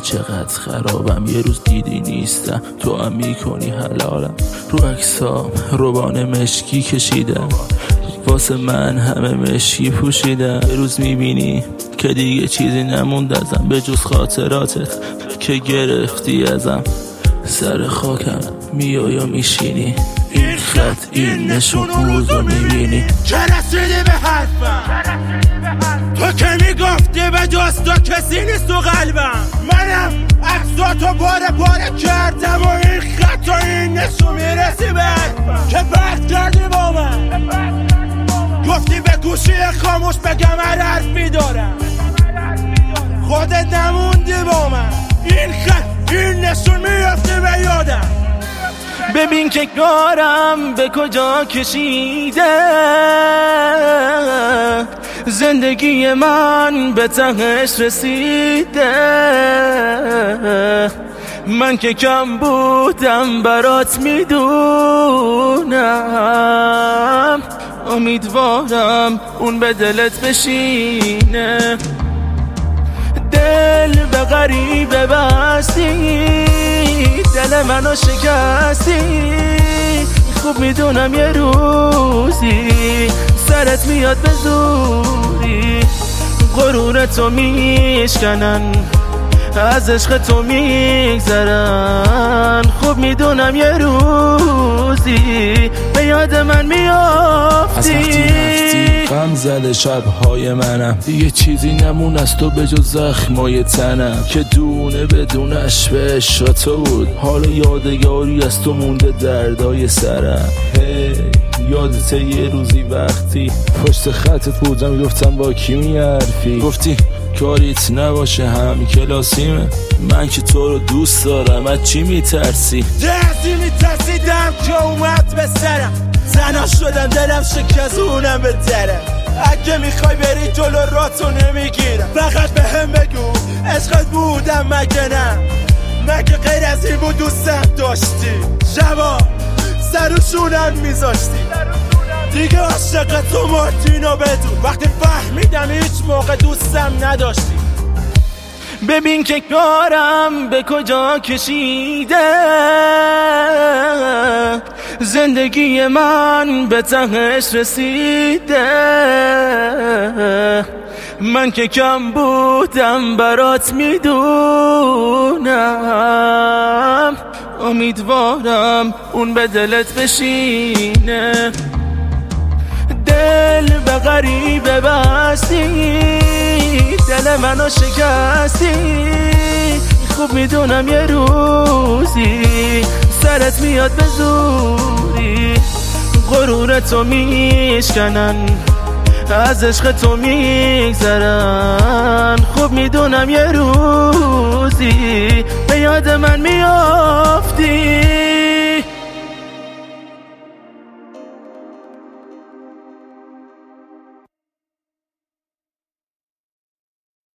چقدر خرابم، یه روز دیدی نیستم تو هم میکنی حلالم. رو عکسام روبان مشکی کشیدم، واسه من همه مشکی پوشیدم. یه روز میبینی که دیگه چیزی نموند ازم به جز خاطراتت که گرفتی ازم. سر خاکم میای و میشینی، این خط این نشون روزو میبینی. که رسیدی به حرفم، تو که میگفتی به جز تو کسی نیست تو قلبم. منم عکساتو باره کردم و این خط و این نشون میرسی به حرفم که بحث کردی با من. گفتی به گوشی خاموش بگم هر حرفی دارم، خودت نموندی با من. این خط این نشون میرفتی به یادم. ببین که کارم به کجا کشیده، زندگی من به تهش رسیده. من که کم بودم برات میدونم، امیدوارم اون به دلت بشینه. دل به غریبه بستی، دل منو شکستی. خوب میدونم یه روزی سرت میاد به زوری، غرورتو میشکنن از عشق تو میگذرن. خوب میدونم یه روزی به یاد من میافتی. از وقتی رفتی غم زده شبهای منم، دیگه چیزی نمون از تو به جز زخمای تنم که دونه بدونش به عشق تو بود. حال یادگاری از تو مونده دردای سرم. یادته یه روزی وقتی پشت خطت بودم گفتم با کی میحرفی، گفتی کاریت نباشه هم کلاسیمه. من که تو رو دوست دارم، از چی میترسی؟ دردی میترسیدم که اومد به سرم، زنا شدم دلم شکستونم به درم. اگه میخوای بری جلو راتو نمیگیرم، فقط به هم بگو عشقت بودم مگه نه؟ مگه غیر از این بود دوستم داشتی؟ شبا سروشونم میذاشتی دیگه عاشق تو مارتینو بدون. وقتی فهمیدم هیچ موقع دوستم نداشتی. ببین که کارم به کجا کشیده، زندگی من به تهش رسیده. من که کم بودم برات میدونم، امیدوارم اون به دلت بشینه. دل به غریبه بستی، دل منو شکستی. خوب میدونم یه روزی سرت میاد به زوری، غرورتو میشکنن از عشق تو میگذرن. خوب میدونم یه روزی به یاد من میافتی.